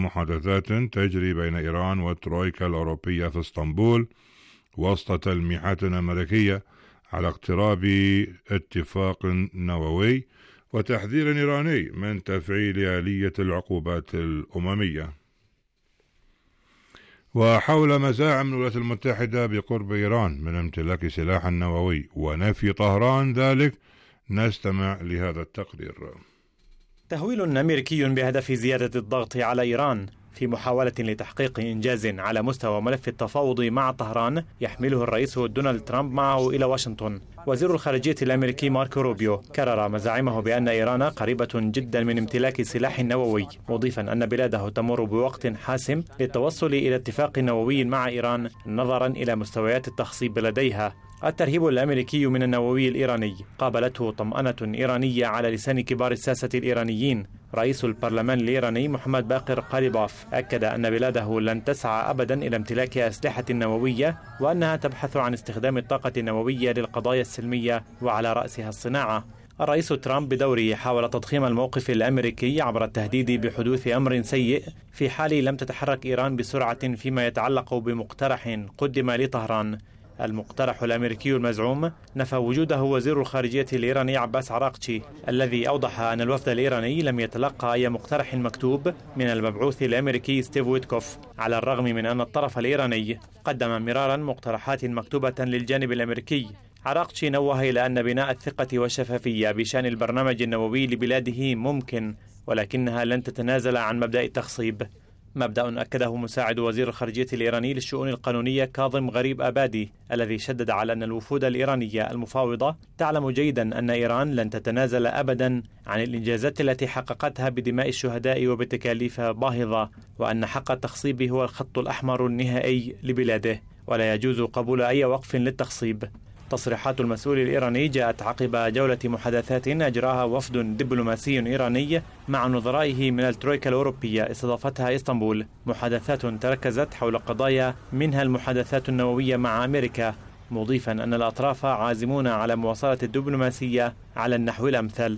محادثات تجري بين إيران والترويكا الأوروبية في اسطنبول وسط تلميحات أمريكية على اقتراب اتفاق نووي وتحذير إيراني من تفعيل آلية العقوبات الأممية. وحول مزاعم الولايات المتحدة بقرب إيران من امتلاك سلاح نووي ونفي طهران ذلك، نستمع لهذا التقرير. تهويل أمريكي بهدف زيادة الضغط على إيران في محاولة لتحقيق إنجاز على مستوى ملف التفاوض مع طهران يحمله الرئيس دونالد ترامب معه إلى واشنطن. وزير الخارجية الأمريكي ماركو روبيو كرر مزاعمه بأن إيران قريبة جدا من امتلاك سلاح نووي، مضيفا أن بلاده تمر بوقت حاسم للتوصل إلى اتفاق نووي مع إيران نظرا إلى مستويات التخصيب لديها. الترهيب الأمريكي من النووي الإيراني قابلته طمأنة إيرانية على لسان كبار الساسة الإيرانيين. رئيس البرلمان الإيراني محمد باقر قاليباف أكد أن بلاده لن تسعى أبدا إلى امتلاك أسلحة نووية، وأنها تبحث عن استخدام الطاقة النووية للقضايا السلمية وعلى رأسها الصناعة. الرئيس ترامب بدوره حاول تضخيم الموقف الأمريكي عبر التهديد بحدوث أمر سيء في حال لم تتحرك إيران بسرعة فيما يتعلق بمقترح قدم لطهران. المقترح الأمريكي المزعوم نفى وجوده وزير الخارجية الإيراني عباس عراقچي، الذي أوضح أن الوفد الإيراني لم يتلقى أي مقترح مكتوب من المبعوث الأمريكي ستيف ويتكوف، على الرغم من أن الطرف الإيراني قدم مرارا مقترحات مكتوبة للجانب الأمريكي. عراقچي نوه إلى أن بناء الثقة والشفافية بشأن البرنامج النووي لبلاده ممكن، ولكنها لن تتنازل عن مبدأ التخصيب، مبدأ أكده مساعد وزير الخارجية الإيراني للشؤون القانونية كاظم غريب آبادي، الذي شدد على أن الوفود الإيرانية المفاوضة تعلم جيدا أن إيران لن تتنازل أبدا عن الإنجازات التي حققتها بدماء الشهداء وبتكاليف باهظة، وأن حق التخصيب هو الخط الأحمر النهائي لبلاده، ولا يجوز قبول أي وقف للتخصيب. تصريحات المسؤول الإيراني جاءت عقب جولة محادثات أجراها وفد دبلوماسي إيراني مع نظرائه من الترويكا الأوروبية استضافتها اسطنبول. محادثات تركزت حول قضايا منها المحادثات النووية مع أمريكا، مضيفا أن الأطراف عازمون على مواصلة الدبلوماسية على النحو الأمثل.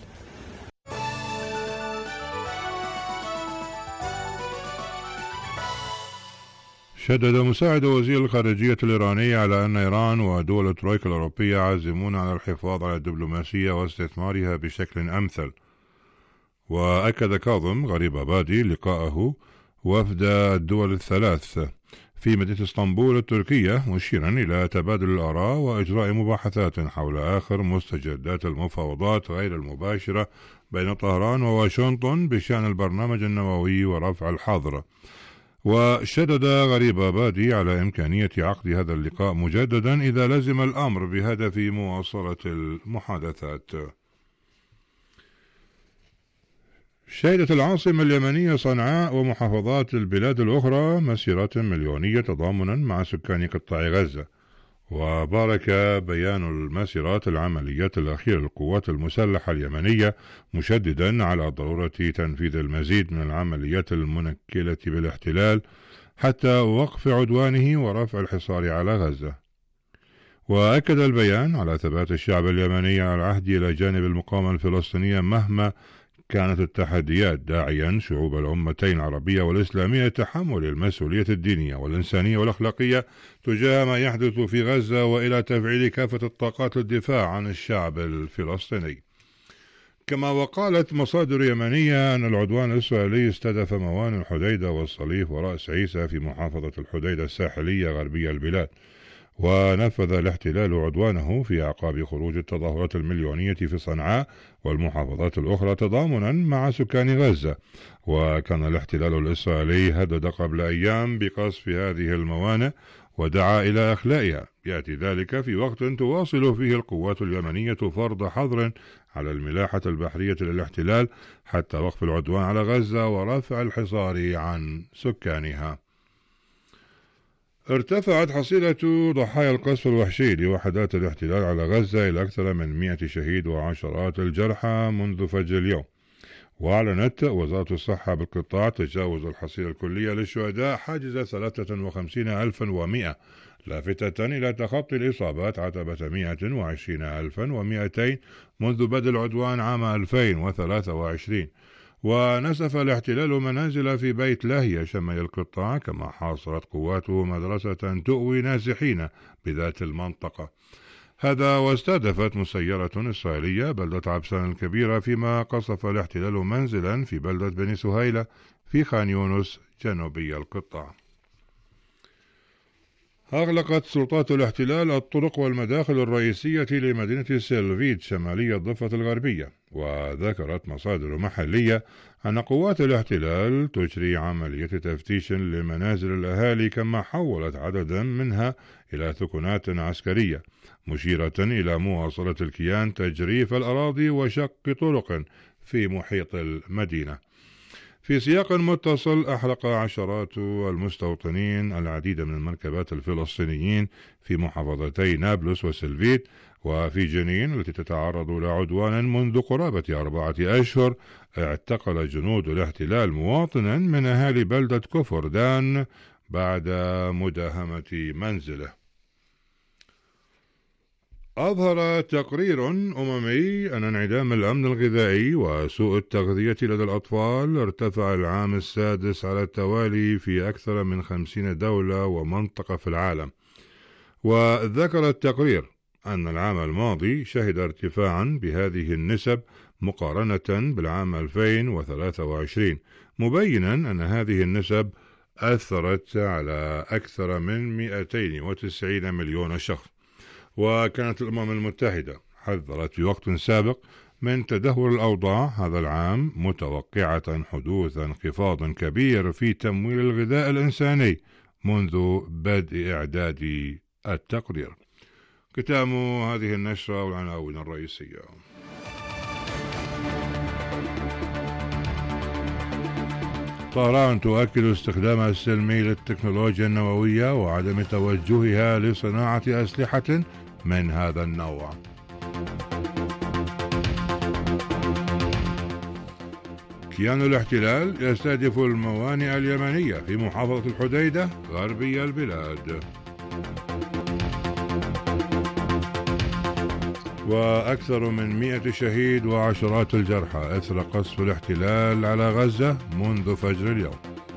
شدد مساعد وزير الخارجية الإيراني على أن إيران ودول الترويكا الأوروبية عازمون على الحفاظ على الدبلوماسية واستثمارها بشكل أمثل. وأكد كاظم غريب آبادي لقاءه وفد الدول الثلاث في مدينة اسطنبول التركية، مشيرا إلى تبادل الآراء وإجراء مباحثات حول آخر مستجدات المفاوضات غير المباشرة بين طهران وواشنطن بشأن البرنامج النووي ورفع الحظر. وشدد غريب آبادي على إمكانية عقد هذا اللقاء مجددا إذا لزم الأمر بهدف مواصلة المحادثات. شهدت العاصمة اليمنية صنعاء ومحافظات البلاد الأخرى مسيرات مليونية تضامنا مع سكان قطاع غزة. وبارك بيان المسيرات العمليات الأخيرة للقوات المسلحة اليمنية، مشددا على ضرورة تنفيذ المزيد من العمليات المنكلة بالاحتلال حتى وقف عدوانه ورفع الحصار على غزة. وأكد البيان على ثبات الشعب اليمني على العهد إلى جانب المقاومة الفلسطينية مهما كانت التحديات، داعيا شعوب الأمتين العربية والإسلامية تحمل المسؤولية الدينية والإنسانية والأخلاقية تجاه ما يحدث في غزة، وإلى تفعيل كافة الطاقات للدفاع عن الشعب الفلسطيني. كما وقالت مصادر يمنية أن العدوان الإسرائيلي استهدف موانئ الحديدة والصليف ورأس عيسى في محافظة الحديدة الساحلية غربية البلاد، ونفذ الاحتلال عدوانه في أعقاب خروج التظاهرات المليونية في صنعاء والمحافظات الأخرى تضامنا مع سكان غزة. وكان الاحتلال الإسرائيلي هدد قبل أيام بقصف هذه الموانئ ودعا إلى إخلائها. يأتي ذلك في وقت تواصل فيه القوات اليمنية فرض حظر على الملاحة البحرية للاحتلال حتى وقف العدوان على غزة ورفع الحصار عن سكانها. ارتفعت حصيلة ضحايا القصف الوحشي لوحدات الاحتلال على غزة إلى أكثر من 100 شهيد وعشرات الجرحى منذ فجر اليوم. وأعلنت وزارة الصحة بالقطاع تجاوز الحصيلة الكلية للشهداء حاجز 53,100، لافتة إلى تخطي الإصابات عتبة 120,200 منذ بدء العدوان عام 2023. ونسف الاحتلال منازل في بيت لاهيا شمال القطاع، كما حاصرت قواته مدرسة تؤوي نازحين بذات المنطقة. هذا واستهدفت مسيرة إسرائيلية بلدة عبسان الكبيرة، فيما قصف الاحتلال منزلا في بلدة بني سهيلة في خان يونس جنوبي القطاع. أغلقت سلطات الاحتلال الطرق والمداخل الرئيسية لمدينة سيلفيد شمالي الضفة الغربية، وذكرت مصادر محلية أن قوات الاحتلال تجري عملية تفتيش لمنازل الأهالي، كما حولت عددا منها إلى ثكنات عسكرية، مشيرة إلى مواصلة الكيان تجريف الأراضي وشق طرق في محيط المدينة. في سياق متصل، أحرق عشرات المستوطنين العديد من المركبات الفلسطينيين في محافظتي نابلس وسلفيت وفي جنين التي تتعرض لعدوان منذ قرابة 4 أشهر. اعتقل جنود الاحتلال مواطنا من أهالي بلدة كفر دان بعد مداهمة منزله. أظهر تقرير أممي أن انعدام الأمن الغذائي وسوء التغذية لدى الأطفال ارتفع العام السادس على التوالي في أكثر من 50 دولة ومنطقة في العالم. وذكر التقرير أن العام الماضي شهد ارتفاعا بهذه النسب مقارنة بالعام 2023، مبينا أن هذه النسب أثرت على أكثر من 290 مليون شخص. وكانت الأمم المتحدة حذرت في وقت سابق من تدهور الأوضاع هذا العام، متوقعة حدوث انخفاض كبير في تمويل الغذاء الإنساني منذ بدء إعداد التقرير. ختام هذه النشرة والعناوين الرئيسية. طهران تؤكد استخدامها السلمي للتكنولوجيا النووية وعدم توجهها لصناعة أسلحة من هذا النوع. كيان الاحتلال يستهدف الموانئ اليمنية في محافظة الحديدة غربي البلاد. وأكثر من 100 شهيد وعشرات الجرحى أثر قصف الاحتلال على غزة منذ فجر اليوم.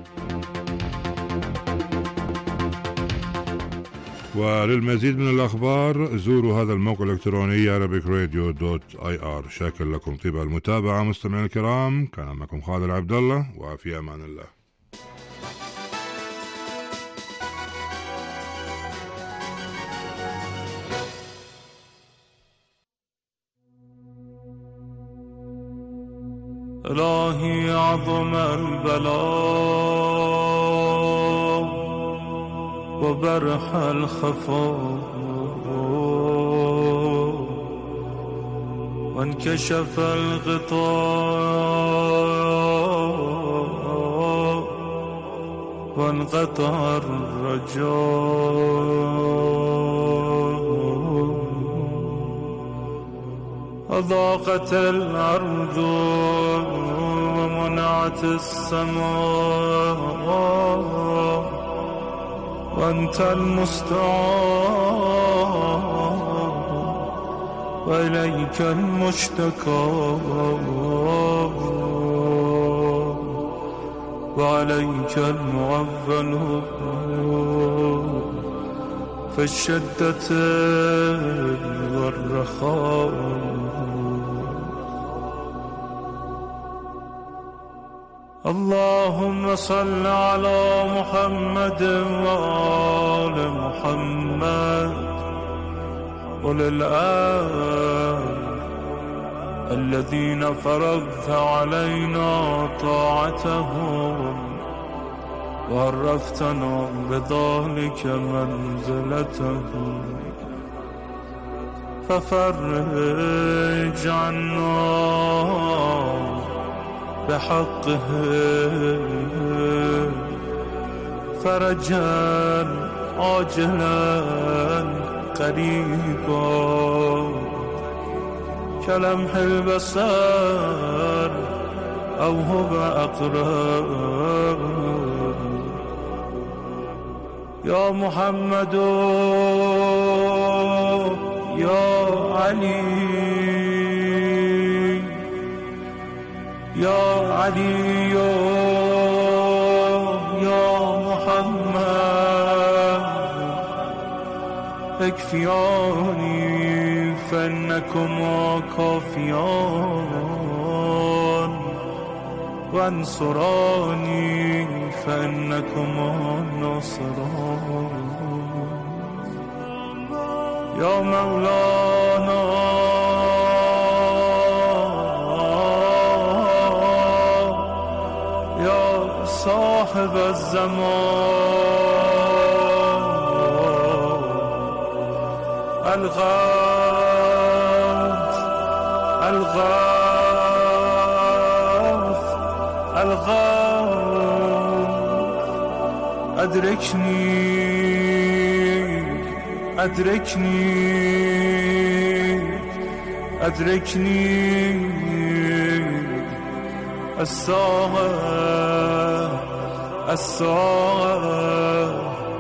وللمزيد من الأخبار زوروا هذا الموقع الإلكتروني arabicradio.ir. شاكر لكم طيب المتابعة مستمعينا الكرام، كان معكم خالد العبد الله، وفي أمان الله. إلهي عظم البلاء وبرح الخفاء وانكشف الغطاء وانقطع الرجاء. أضاقت الأرض ومنعت السماء وأنت المستعان وإليك المشتكى وعليك المعول في الشدة والرخاء. اللهم صل على محمد وآل محمد وللآل الذين فرضت علينا طاعتهم وعرفتنا بذلك منزلتهم، ففرج عنا بحقه فرجا عاجلا قريبا كلمح البصر أو هو أقرب. يا محمد يا علي يا علي يا محمد اكفياني فإنكما كافيان وانصراني فإنكما ناصران يا مولانا يا صاحب الزمان الغوث الغوث الغوث أدركني أدركني أدركني الساعة الساعة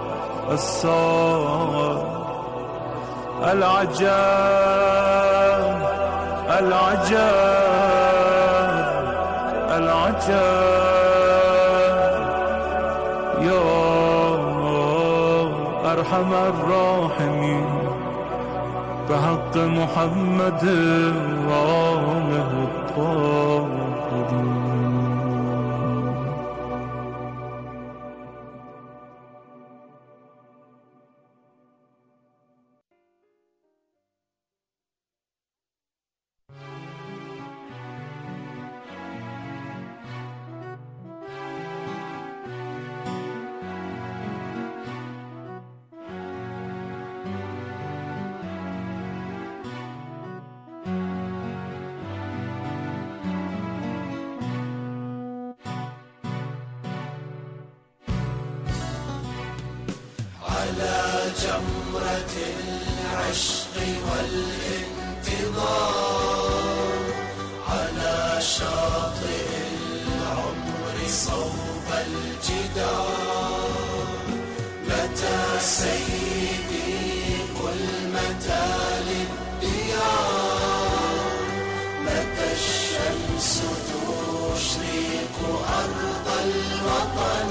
الساعة العجاب العجاب العجاب يا أرحم الراحمين بحق محمد وآله الطاهرين. على جمرة العشق والانتظار على شاطئ العمر صوب الجدار متى سيدي قل متى للديار متى الشمس تشرق أرض الوطن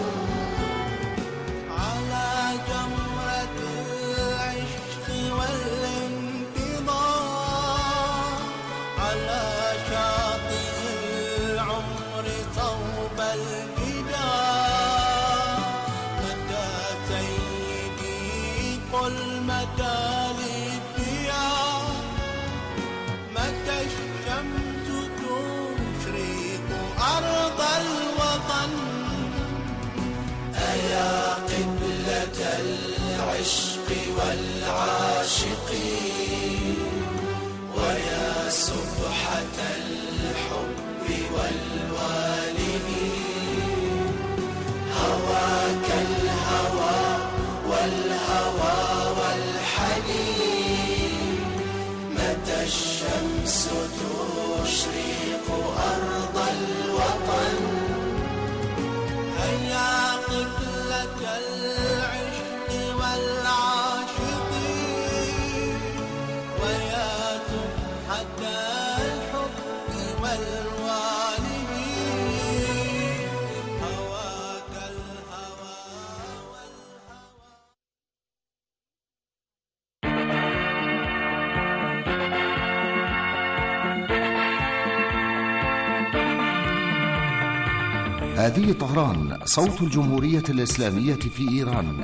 العشق والعاشقين ويا سبحة الحب والوالدين هواك الهوى والهوى والحنين متى الشمس تشرق أرض الوطن هيا قبلة العشق والعاشقين ويا سبحة الحب والوالدين هواك الهوى هذه طهران صوت الجمهورية الإسلامية في إيران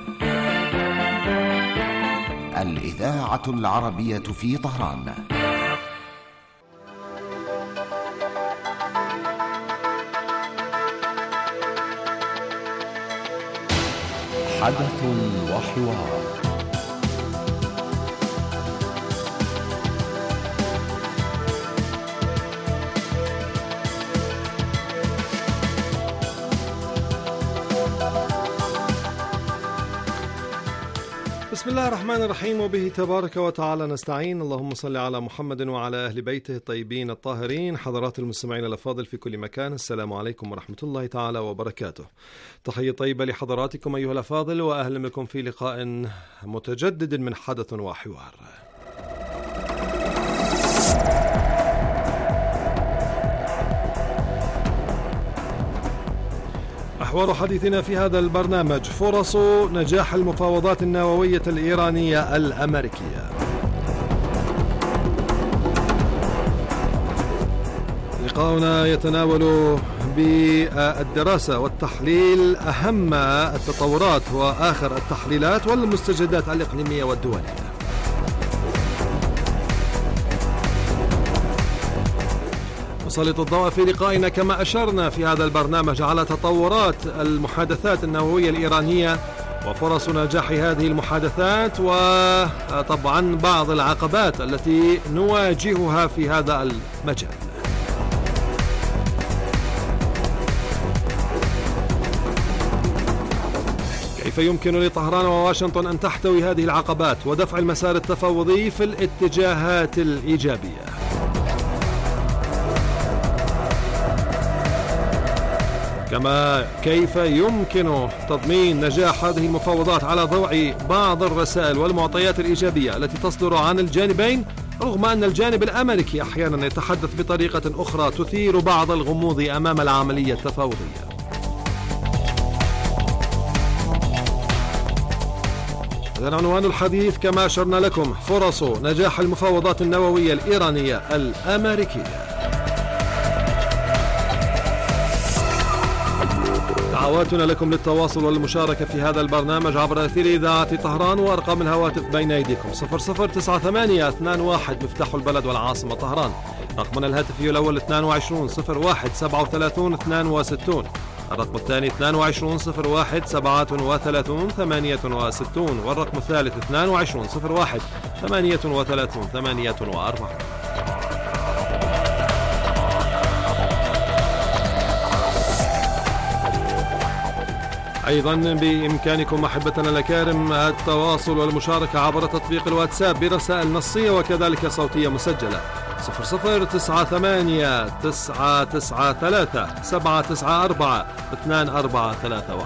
الإذاعة العربية في طهران. حدث وحوار. بسم الله الرحمن الرحيم وبه تبارك وتعالى نستعين. اللهم صل على محمد وعلى أهل بيته الطيبين الطاهرين. حضرات المستمعين الأفاضل في كل مكان، السلام عليكم ورحمة الله تعالى وبركاته. تحية طيبة لحضراتكم أيها الأفاضل، وأهلا بكم في لقاء متجدد من حدث وحوار. محور حديثنا في هذا البرنامج فرص نجاح المفاوضات النووية الإيرانية الأمريكية. لقاؤنا يتناول بالدراسة والتحليل أهم التطورات وآخر التحليلات والمستجدات الإقليمية والدولية. نسلط الضوء في لقائنا كما أشرنا في هذا البرنامج على تطورات المحادثات النووية الإيرانية وفرص نجاح هذه المحادثات، وطبعا بعض العقبات التي نواجهها في هذا المجال. كيف يمكن لطهران وواشنطن أن تحتوي هذه العقبات ودفع المسار التفاوضي في الاتجاهات الإيجابية؟ كما كيف يمكن تضمين نجاح هذه المفاوضات على ضوء بعض الرسائل والمعطيات الإيجابية التي تصدر عن الجانبين، رغم أن الجانب الأمريكي أحيانا يتحدث بطريقة أخرى تثير بعض الغموض أمام العملية التفاوضية. إذن عنوان الحديث كما أشرنا لكم فرص نجاح المفاوضات النووية الإيرانية الأمريكية. دعواتنا لكم للتواصل والمشاركة في هذا البرنامج عبر أثير إذاعة طهران، وأرقام الهواتف بين أيديكم 009821 مفتاح البلد والعاصمة طهران، رقمنا الهاتفي الأول 22 01 37 62، الرقم الثاني 22 01 37 68، والرقم الثالث 22 01 38 48. أيضا بإمكانكم أحبتنا الأكارم التواصل والمشاركة عبر تطبيق الواتساب برسائل نصية وكذلك صوتية مسجلة 0098 993 794 2431.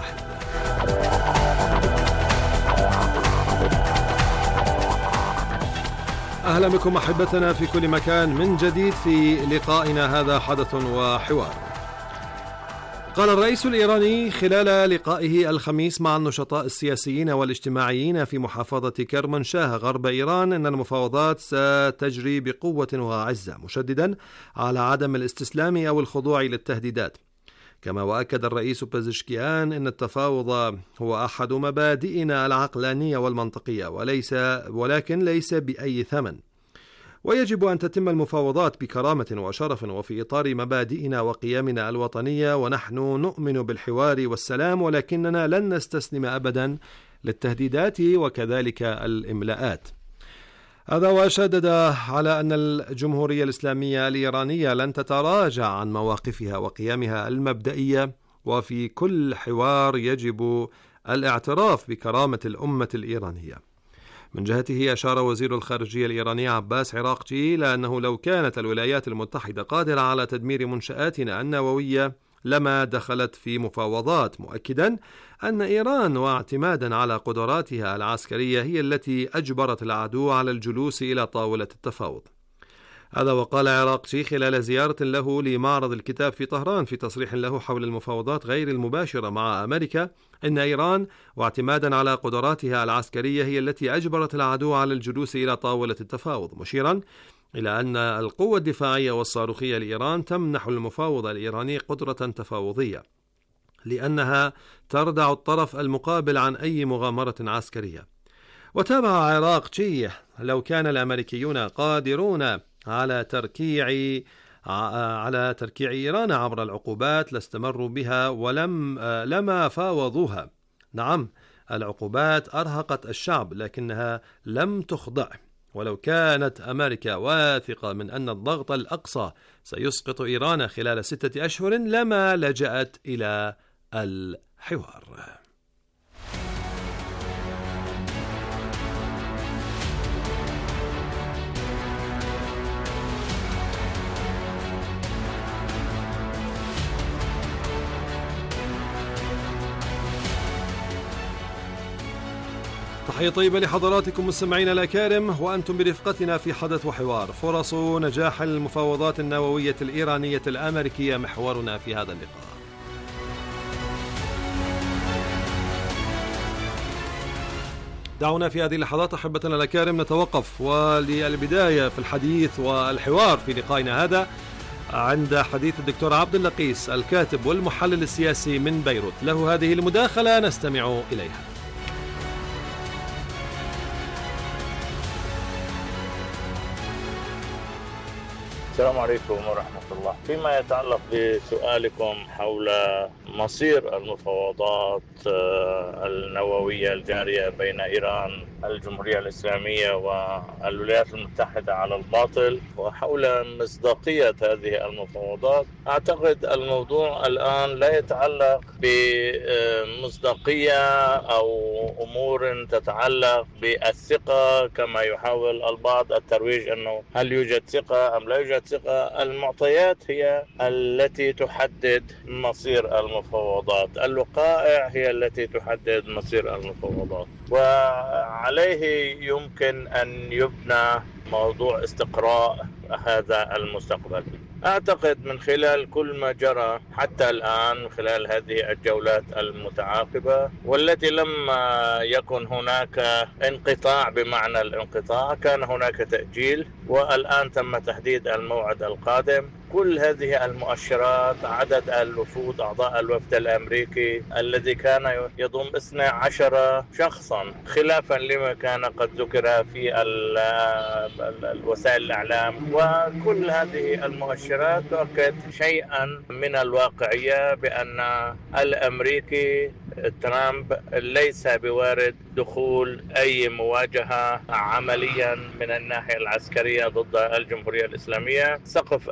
أهلا بكم أحبتنا في كل مكان من جديد في لقائنا هذا حدث وحوار. قال الرئيس الإيراني خلال لقائه الخميس مع النشطاء السياسيين والاجتماعيين في محافظة كرمانشاه غرب إيران أن المفاوضات ستجري بقوة وعزة، مشددا على عدم الاستسلام أو الخضوع للتهديدات. كما وأكد الرئيس بزشكيان أن التفاوض هو أحد مبادئنا العقلانية والمنطقية ولكن ليس بأي ثمن، ويجب أن تتم المفاوضات بكرامة وشرف وفي إطار مبادئنا وقيمنا الوطنية، ونحن نؤمن بالحوار والسلام ولكننا لن نستسلم أبدا للتهديدات وكذلك الإملاءات. هذا وشدد على أن الجمهورية الإسلامية الإيرانية لن تتراجع عن مواقفها وقيمها المبدئية، وفي كل حوار يجب الاعتراف بكرامة الأمة الإيرانية. من جهته أشار وزير الخارجية الإيراني عباس عراقجي إلى أنه لو كانت الولايات المتحدة قادرة على تدمير منشآتنا النووية لما دخلت في مفاوضات، مؤكدا أن إيران واعتمادا على قدراتها العسكرية هي التي أجبرت العدو على الجلوس إلى طاولة التفاوض. هذا وقال عراقجي خلال زيارة له لمعرض الكتاب في طهران في تصريح له حول المفاوضات غير المباشرة مع أمريكا إن إيران واعتمادا على قدراتها العسكرية هي التي أجبرت العدو على الجلوس إلى طاولة التفاوض، مشيرا إلى أن القوة الدفاعية والصاروخية لإيران تمنح المفاوض الإيراني قدرة تفاوضية لأنها تردع الطرف المقابل عن أي مغامرة عسكرية. وتابع عراقجي: لو كان الأمريكيون قادرون على تركيع إيران عبر العقوبات لاستمروا بها لما فاوضوها. نعم، العقوبات أرهقت الشعب لكنها لم تخضع، ولو كانت أمريكا واثقة من أن الضغط الأقصى سيسقط إيران خلال 6 أشهر لما لجأت إلى الحوار. تحية طيبة لحضراتكم مستمعينا الأكارم، وأنتم برفقتنا في حدث وحوار. فرص نجاح المفاوضات النووية الإيرانية الأمريكية محورنا في هذا اللقاء. دعونا في هذه اللحظات أحبتنا الأكارم نتوقف وللبداية في الحديث والحوار في لقائنا هذا عند حديث الدكتور عبد اللقيس الكاتب والمحلل السياسي من بيروت. له هذه المداخلة نستمع إليها. السلام عليكم ورحمة الله. فيما يتعلق بسؤالكم حول مصير المفاوضات النووية الجارية بين إيران الجمهورية الإسلامية والولايات المتحدة على الباطل وحول مصداقية هذه المفاوضات، أعتقد الموضوع الآن لا يتعلق بمصداقية أو أمور تتعلق بالثقة كما يحاول البعض الترويج أنه هل يوجد ثقة أم لا يوجد ثقة. المعطيات هي التي تحدد مصير المفاوضات، الوقائع هي التي تحدد مصير المفاوضات، وعليه يمكن أن يبنى موضوع استقراء هذا المستقبل. أعتقد من خلال كل ما جرى حتى الآن خلال هذه الجولات المتعاقبة والتي لم يكن هناك انقطاع بمعنى الانقطاع، كان هناك تأجيل والآن تم تحديد الموعد القادم. كل هذه المؤشرات، عدد الوفود أعضاء الوفد الأمريكي الذي كان يضم 12 شخصا خلافا لما كان قد ذكر في وسائل الإعلام، وكل هذه المؤشرات تؤكد شيئا من الواقعية بأن الأمريكي ترامب ليس بوارد دخول أي مواجهة عمليا من الناحية العسكرية ضد الجمهورية الإسلامية. سقف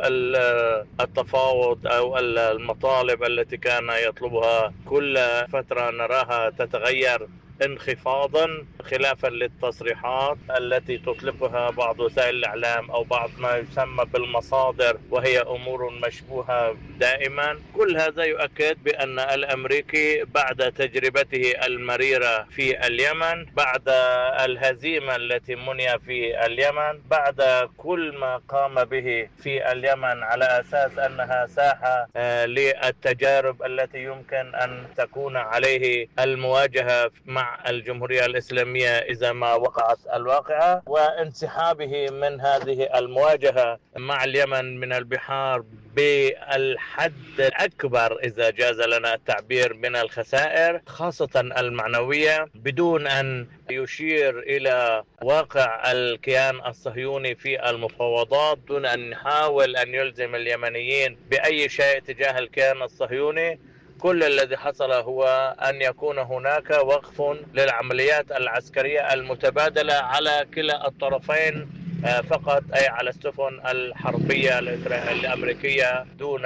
التفاوض أو المطالب التي كان يطلبها كل فترة نراها تتغير انخفاضا خلافا للتصريحات التي تطلقها بعض وسائل الإعلام أو بعض ما يسمى بالمصادر وهي أمور مشبوهة دائما. كل هذا يؤكد بأن الأمريكي بعد تجربته المريرة في اليمن، بعد الهزيمة التي مني في اليمن، بعد كل ما قام به في اليمن على أساس أنها ساحة للتجارب التي يمكن أن تكون عليه المواجهة مع الجمهورية الإسلامية إذا ما وقعت الواقعة، وانسحابه من هذه المواجهة مع اليمن من البحار بالحد الأكبر إذا جاز لنا التعبير من الخسائر خاصة المعنوية، بدون أن يشير إلى واقع الكيان الصهيوني في المفاوضات، دون أن يحاول أن يلزم اليمنيين بأي شيء تجاه الكيان الصهيوني. كل الذي حصل هو أن يكون هناك وقف للعمليات العسكرية المتبادلة على كلا الطرفين فقط، أي على السفن الحربية الأمريكية، دون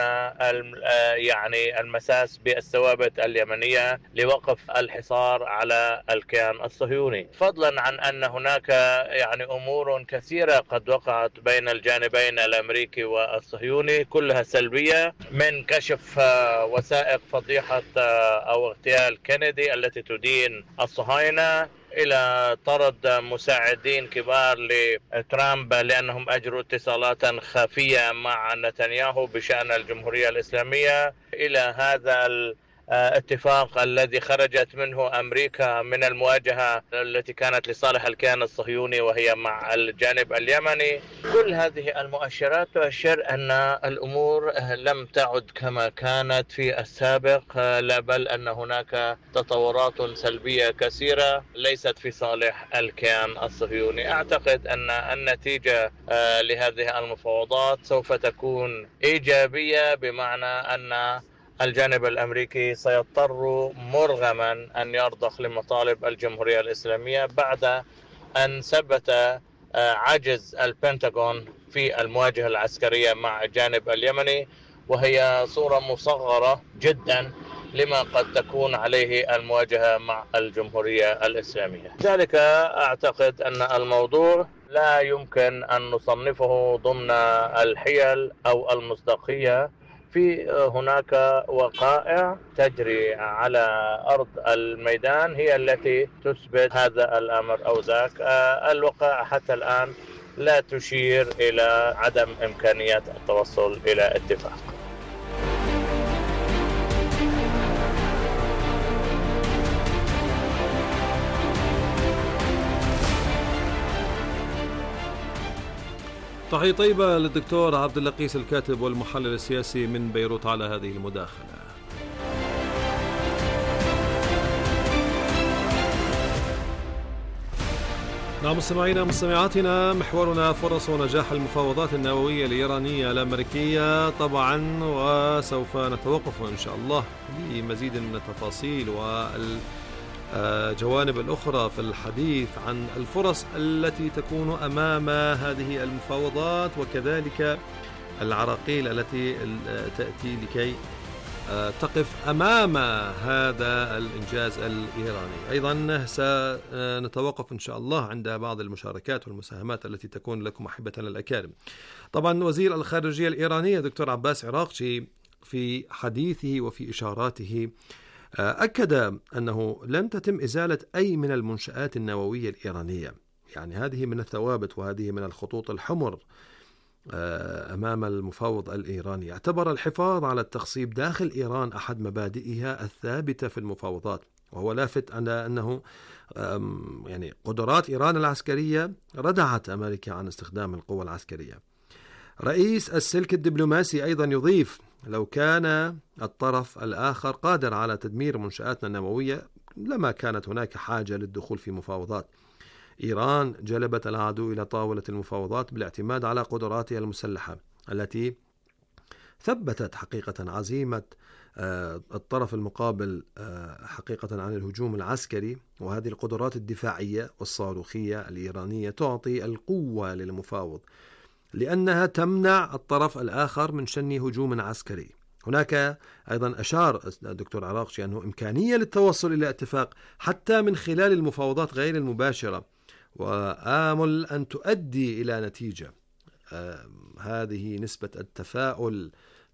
يعني المساس بالثوابت اليمنية لوقف الحصار على الكيان الصهيوني. فضلا عن أن هناك يعني أمور كثيرة قد وقعت بين الجانبين الأمريكي والصهيوني كلها سلبية، من كشف وثائق فضيحة أو اغتيال كينيدي التي تدين الصهاينة، إلى طرد مساعدين كبار لترامب لأنهم أجروا اتصالات خفية مع نتنياهو بشأن الجمهورية الإسلامية، إلى هذا الاتفاق الذي خرجت منه أمريكا من المواجهة التي كانت لصالح الكيان الصهيوني وهي مع الجانب اليمني. كل هذه المؤشرات تؤشر أن الأمور لم تعد كما كانت في السابق، لا بل أن هناك تطورات سلبية كثيرة ليست في صالح الكيان الصهيوني. أعتقد أن النتيجة لهذه المفاوضات سوف تكون إيجابية، بمعنى أن الجانب الأمريكي سيضطر مرغما أن يرضخ لمطالب الجمهورية الإسلامية بعد أن ثبت عجز البنتاغون في المواجهة العسكرية مع الجانب اليمني، وهي صورة مصغرة جدا لما قد تكون عليه المواجهة مع الجمهورية الإسلامية. لذلك أعتقد أن الموضوع لا يمكن أن نصنفه ضمن الحيل أو المصداقية. في هناك وقائع تجري على أرض الميدان هي التي تثبت هذا الأمر أو ذاك. الوقائع حتى الآن لا تشير إلى عدم إمكانية التوصل إلى اتفاق. تحية طيبة للدكتور عبد اللقيس الكاتب والمحلل السياسي من بيروت على هذه المداخلة. نعم مستمعينا مستمعاتنا، محورنا فرص ونجاح المفاوضات النووية الإيرانية الأمريكية طبعا، وسوف نتوقف إن شاء الله لمزيد من التفاصيل والجوانب الأخرى في الحديث عن الفرص التي تكون أمام هذه المفاوضات، وكذلك العراقيل التي تأتي لكي تقف أمام هذا الإنجاز الإيراني. أيضا سنتوقف إن شاء الله عند بعض المشاركات والمساهمات التي تكون لكم أحبتنا الأكارم. طبعا وزير الخارجية الإيرانية دكتور عباس عراقجي في حديثه وفي إشاراته أكد أنه لن تتم إزالة أي من المنشآت النووية الإيرانية، يعني هذه من الثوابت وهذه من الخطوط الحمر أمام المفاوض الإيراني. اعتبر الحفاظ على التخصيب داخل إيران أحد مبادئها الثابتة في المفاوضات، وهو لافت على أنه يعني قدرات إيران العسكرية ردعت أمريكا عن استخدام القوة العسكرية. رئيس السلك الدبلوماسي أيضا يضيف: لو كان الطرف الآخر قادر على تدمير منشآتنا النووية لما كانت هناك حاجة للدخول في مفاوضات. إيران جلبت العدو إلى طاولة المفاوضات بالاعتماد على قدراتها المسلحة التي ثبتت حقيقة عزيمة الطرف المقابل حقيقة عن الهجوم العسكري، وهذه القدرات الدفاعية والصاروخية الإيرانية تعطي القوة للمفاوض لأنها تمنع الطرف الآخر من شن هجوم عسكري. هناك أيضا أشار الدكتور عراقجي أنه إمكانية للتوصل إلى اتفاق حتى من خلال المفاوضات غير المباشرة، وآمل أن تؤدي إلى نتيجة. هذه نسبة التفاؤل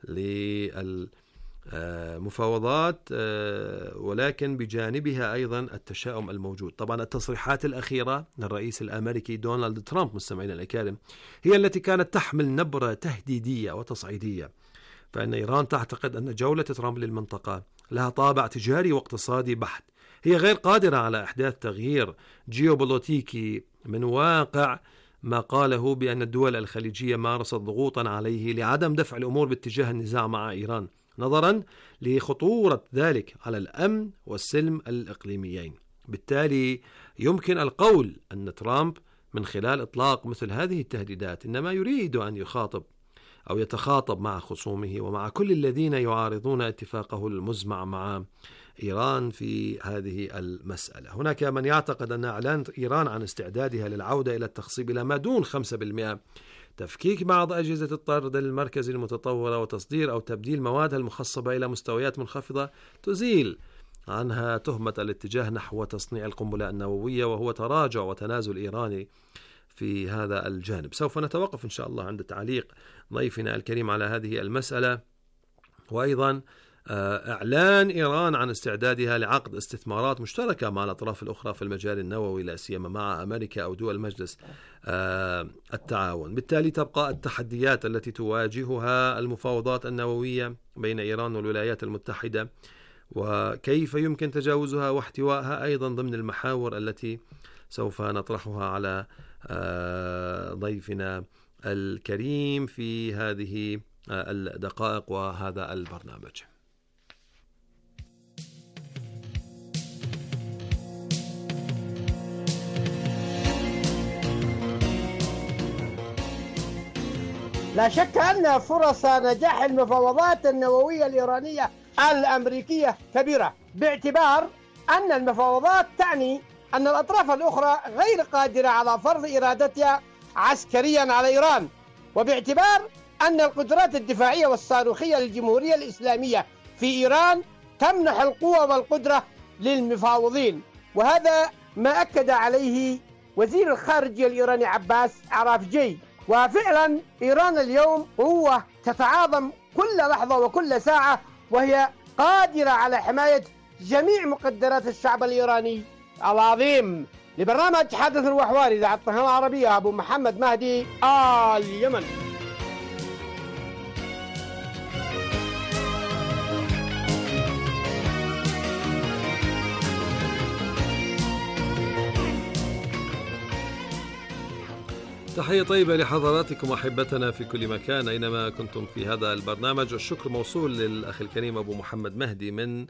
للمفاوضات، ولكن بجانبها أيضا التشاؤم الموجود. طبعا التصريحات الأخيرة للرئيس الأمريكي دونالد ترامب مستمعينا الأكارم هي التي كانت تحمل نبرة تهديدية وتصعيدية، فإن إيران تعتقد أن جولة ترامب للمنطقة لها طابع تجاري واقتصادي بحت، هي غير قادرة على إحداث تغيير جيوبوليتيكي من واقع ما قاله بأن الدول الخليجية مارست ضغوطا عليه لعدم دفع الأمور باتجاه النزاع مع إيران، نظرا لخطورة ذلك على الأمن والسلم الإقليميين. بالتالي يمكن القول أن ترامب من خلال إطلاق مثل هذه التهديدات إنما يريد أن يخاطب أو يتخاطب مع خصومه ومع كل الذين يعارضون اتفاقه المزمع مع إيران في هذه المسألة. هناك من يعتقد أن إعلان إيران عن استعدادها للعودة إلى التخصيب إلى ما دون 5%، تفكيك بعض أجهزة الطرد المركزي المتطورة، وتصدير أو تبديل موادها المخصبة إلى مستويات منخفضة تزيل عنها تهمة الاتجاه نحو تصنيع القنبلة النووية، وهو تراجع وتنازل إيراني في هذا الجانب. سوف نتوقف إن شاء الله عند تعليق ضيفنا الكريم على هذه المسألة، وأيضا إعلان إيران عن استعدادها لعقد استثمارات مشتركة مع الأطراف الأخرى في المجال النووي، لا سيما مع أمريكا أو دول مجلس التعاون. بالتالي تبقى التحديات التي تواجهها المفاوضات النووية بين إيران والولايات المتحدة، وكيف يمكن تجاوزها واحتوائها أيضا ضمن المحاور التي سوف نطرحها على ضيفنا الكريم في هذه الدقائق وهذا البرنامج. لا شك أن فرص نجاح المفاوضات النووية الإيرانية الأمريكية كبيرة، باعتبار أن المفاوضات تعني أن الأطراف الأخرى غير قادرة على فرض إرادتها عسكريا على إيران، وباعتبار أن القدرات الدفاعية والصاروخية للجمهورية الإسلامية في إيران تمنح القوة والقدرة للمفاوضين. وهذا ما أكد عليه وزير الخارجية الإيراني عباس عراقجي. وفعلا إيران اليوم قوة تتعاظم كل لحظة وكل ساعة، وهي قادرة على حماية جميع مقدرات الشعب الإيراني العظيم. لبرنامج حدث وحوار إذاعة القناة العربية، أبو محمد مهدي، اليمن. تحية طيبة لحضراتكم أحبتنا في كل مكان أينما كنتم في هذا البرنامج. والشكر موصول للأخ الكريم أبو محمد مهدي من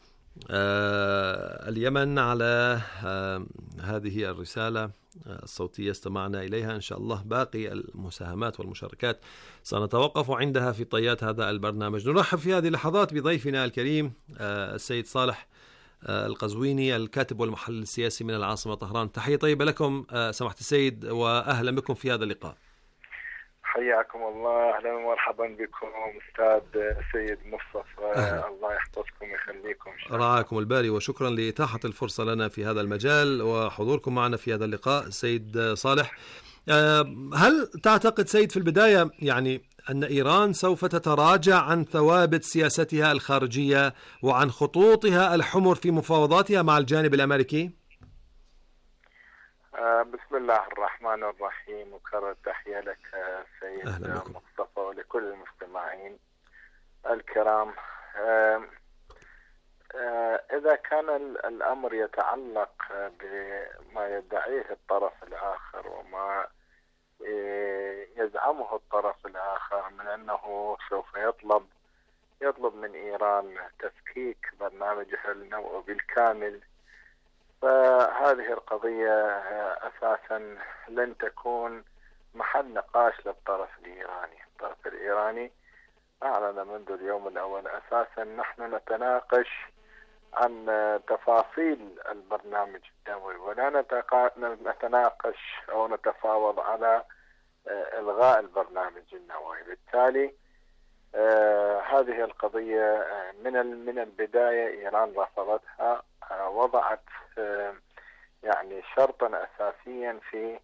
اليمن على هذه الرسالة الصوتية استمعنا إليها. إن شاء الله باقي المساهمات والمشاركات سنتوقف عندها في طيات هذا البرنامج. نرحب في هذه اللحظات بضيفنا الكريم السيد صالح القزويني الكاتب والمحلل السياسي من العاصمة طهران. تحية طيبة لكم سماحة السيد وأهلا بكم في هذا اللقاء. حياكم الله، أهلا ومرحبا بكم أستاذ سيد مصطفى. الله يحفظكم ويخليكم. رعاكم الباري، وشكرا لإتاحة الفرصة لنا في هذا المجال وحضوركم معنا في هذا اللقاء. سيد صالح، هل تعتقد سيد في البداية يعني أن إيران سوف تتراجع عن ثوابت سياستها الخارجية وعن خطوطها الحمر في مفاوضاتها مع الجانب الأمريكي؟ بسم الله الرحمن الرحيم، وكرر تحية لك سيد مصطفى ولكل المستمعين الكرام. إذا كان الأمر يتعلق بما يدعيه الطرف الآخر وما يزعمه الطرف الآخر من أنه سوف يطلب من إيران تفكيك برنامجها النووي بالكامل، فهذه القضية أساسا لن تكون محل نقاش للطرف الإيراني. الطرف الإيراني أعلن منذ اليوم الأول أساسا نحن نتناقش عن تفاصيل البرنامج النووي ولا نتناقش أو نتفاوض على إلغاء البرنامج النووي. بالتالي هذه القضية من البداية إيران رفضتها، وضعت يعني شرطا أساسيا في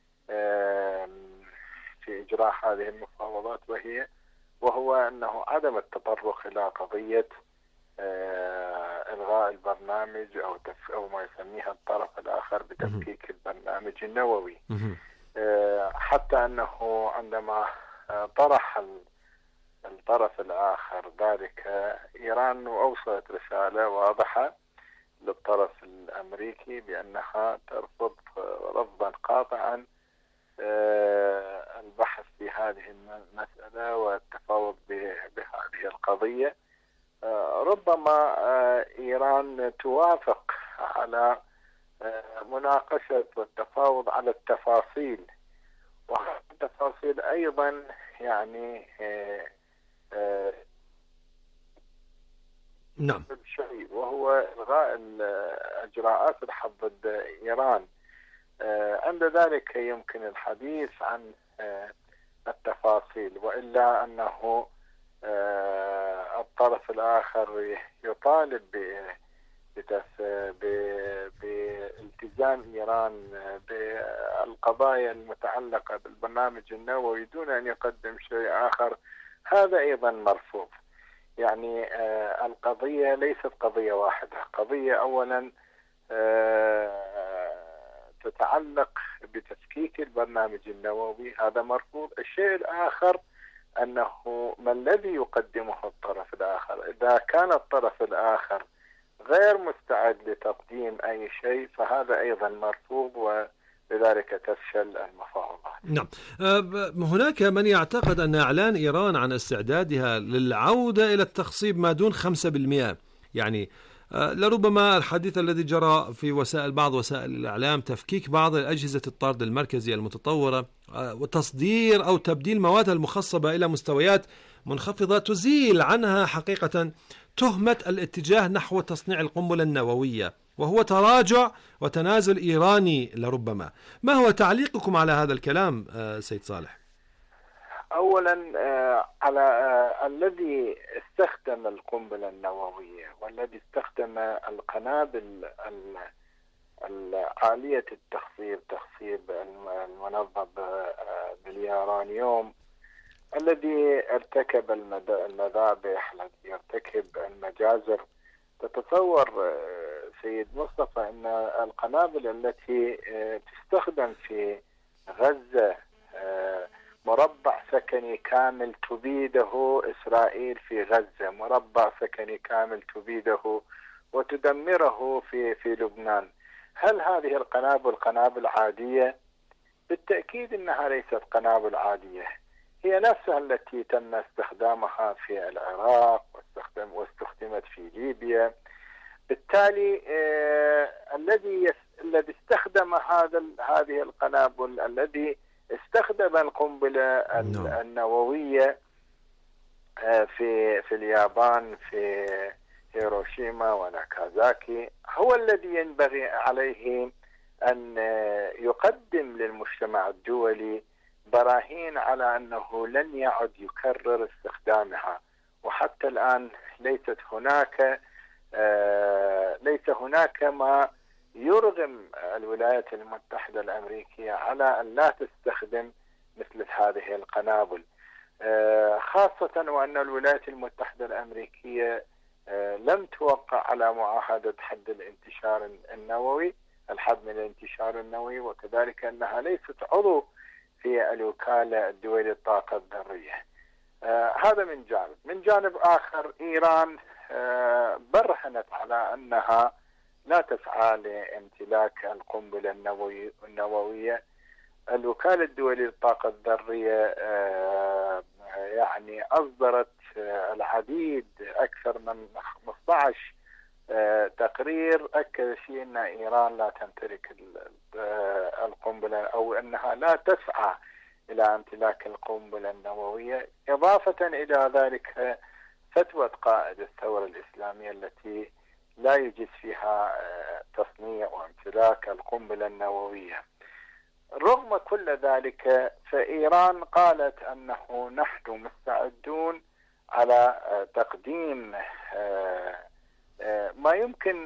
إجراء هذه المفاوضات، وهو أنه عدم التطرق إلى قضية إلغاء البرنامج أو ما يسميها الطرف الآخر بتفكيك البرنامج النووي. حتى أنه عندما طرح الطرف الآخر ذلك، إيران أوصلت رسالة واضحة للطرف الأمريكي بأنها ترفض رفضا قاطعا البحث في هذه المسألة والتفاوض بهذه القضية. ربما إيران توافق على مناقشة والتفاوض على التفاصيل، والتفاصيل أيضا يعني نعم شيء، وهو إلغاء الإجراءات الحظ ضد إيران. عند ذلك يمكن الحديث عن التفاصيل، وإلا أنه الطرف الآخر يطالب بالتزام إيران بالقضايا المتعلقة بالبرنامج النووي دون أن يقدم شيء آخر. هذا أيضا مرفوض. يعني القضية ليست قضية واحدة، قضية أولا تتعلق بتفكيك البرنامج النووي، هذا مرفوض. الشيء الآخر أنه ما الذي يقدمه الطرف الآخر. إذا كان الطرف الآخر غير مستعد لتقديم أي شيء فهذا أيضا مرفوض، ولذلك تفشل المفاوضات. نعم، هناك من يعتقد أن إعلان إيران عن استعدادها للعودة إلى التخصيب ما دون 5%، يعني لربما الحديث الذي جرى في بعض وسائل الإعلام تفكيك بعض الأجهزة الطرد المركزي المتطورة وتصدير أو تبديل مواد المخصبة إلى مستويات منخفضة تزيل عنها حقيقة تهمة الاتجاه نحو تصنيع القنبلة النووية، وهو تراجع وتنازل إيراني لربما. ما هو تعليقكم على هذا الكلام سيد صالح؟ أولا على الذي استخدم القنبلة النووية والذي استخدم القنابل عالية تخصيب المنظم باليورانيوم، الذي ارتكب المذابح، الذي يرتكب المجازر. تتصور سيد مصطفى أن القنابل التي تستخدم في غزة مربع سكني كامل تبيده إسرائيل في غزة، مربع سكني كامل تبيده وتدمره في لبنان. هل هذه القنابل قنابل عادية؟ بالتأكيد أنها ليست قنابل عادية، هي نفسها التي تم استخدامها في العراق واستخدمت في ليبيا. بالتالي الذي استخدم هذه القنابل، الذي استخدم القنبلة النووية في اليابان في هيروشيما وناكازاكي، هو الذي ينبغي عليه أن يقدم للمجتمع الدولي براهين على أنه لن يعد يكرر استخدامها. وحتى الآن ليس هناك ما يرغم الولايات المتحدة الأمريكية على أن لا تستخدم مثل هذه القنابل، خاصة وأن الولايات المتحدة الأمريكية لم توقع على معاهدة حد الانتشار النووي، الحد من الانتشار النووي، وكذلك أنها ليست عضو في الوكالة الدولية للطاقة الذرية. هذا من جانب. من جانب آخر إيران برهنت على أنها لا تسعى لامتلاك القنبلة النووية. الوكالة الدولية للطاقة الذرية يعني أصدرت العديد، أكثر من 15 تقرير أكد فيه أن إيران لا تمتلك القنبلة أو أنها لا تسعى إلى امتلاك القنبلة النووية. إضافة إلى ذلك فتوى قائد الثورة الإسلامية التي لا يجوز فيها تصنيع وامتلاك القنبلة النووية. رغم كل ذلك فإيران قالت أنه نحن مستعدون على تقديم ما يمكن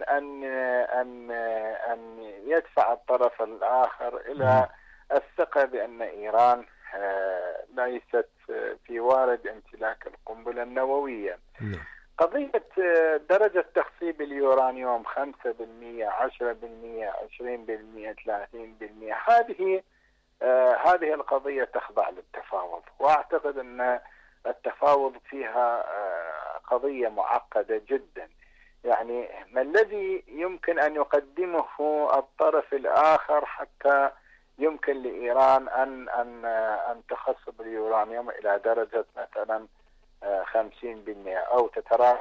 أن يدفع الطرف الآخر إلى الثقة بأن إيران ليست في وارد امتلاك القنبلة النووية. قضية درجة تخصيب اليورانيوم 5%، 10%، 20%، 30%، هذه القضية تخضع للتفاوض، وأعتقد أن التفاوض فيها قضية معقدة جدا. يعني ما الذي يمكن أن يقدمه الطرف الآخر حتى يمكن لإيران أن تخصب اليورانيوم إلى درجة مثلا 50% أو تتراجع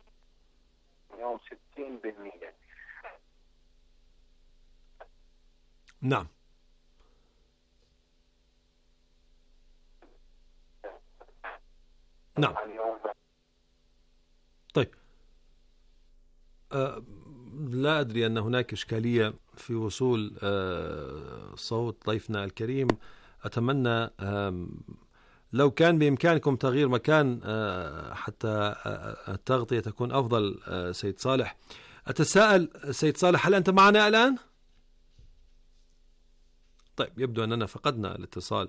60%. نعم. نعم. طيب، لا أدري أن هناك إشكالية في وصول صوت ضيفنا الكريم. أتمنى لو كان بإمكانكم تغيير مكان حتى التغطية تكون أفضل. سيد صالح، أتساءل سيد صالح، هل أنت معنا الآن؟ طيب، يبدو أننا فقدنا الاتصال